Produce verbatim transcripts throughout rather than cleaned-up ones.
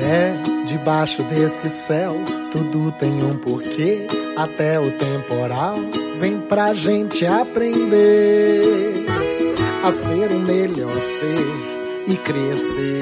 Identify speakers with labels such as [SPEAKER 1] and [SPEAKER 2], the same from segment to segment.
[SPEAKER 1] É, debaixo desse céu, tudo tem um porquê. Até o temporal vem pra gente aprender a ser o melhor ser e crescer.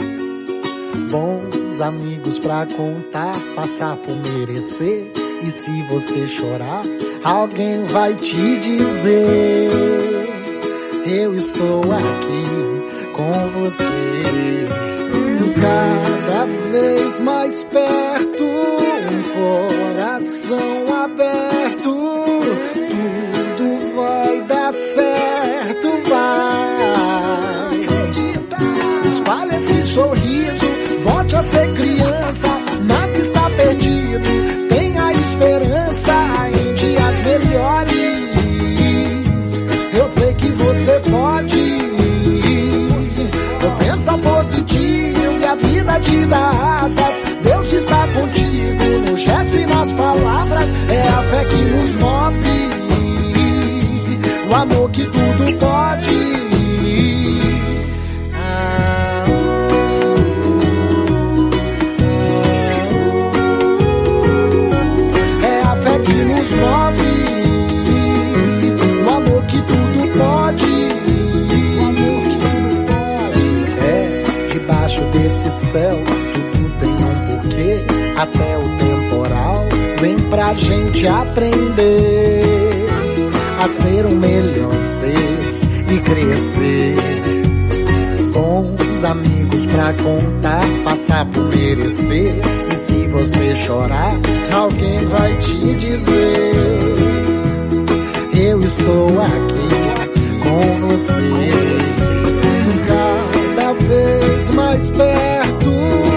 [SPEAKER 1] Bons amigos pra contar, passar por merecer. E se você chorar, alguém vai te dizer: eu estou aqui com você. Cada vez mais perto, um coração aberto. Tudo vai dar certo, vai. Espalhe esse sorriso, volte a ser criança. Nada está perdido, tenha esperança em dias melhores. Eu sei que você pode. Pensa positivo e a vida te dá asas. Deus está contigo no gesto e nas palavras. É a fé que nos move, o amor que tudo pode. Ah, é a fé que nos move, o amor que tudo pode. Debaixo desse céu, tudo tem um porquê. Até o temporal vem pra gente aprender a ser o melhor ser e crescer. Bons amigos pra contar, passar por merecer. E se você chorar, alguém vai te dizer: eu estou aqui com você. Cada vez mais perto,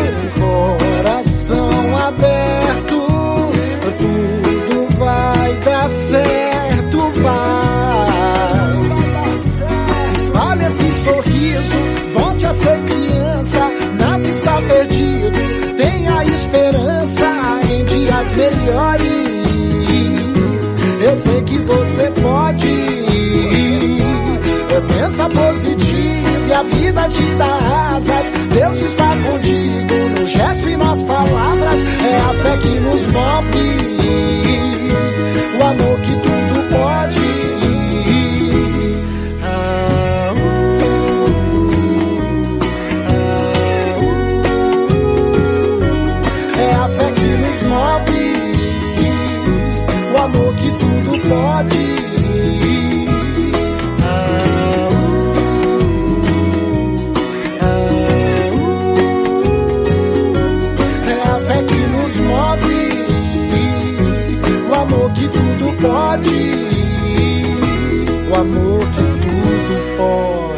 [SPEAKER 1] coração aberto. Tudo vai dar certo, vai. Espalhe esse sorriso, volte a ser criança. Nada está perdido, tenha esperança em dias melhores. Eu sei que você pode. Pensa positivo e a vida te dá asas. Deus está contigo no gesto e nas palavras. É a fé que nos move, o amor que tudo pode. Ah, uh, ah, uh. É a fé que nos move, o amor que tudo pode. Que tudo pode, o amor que tudo pode.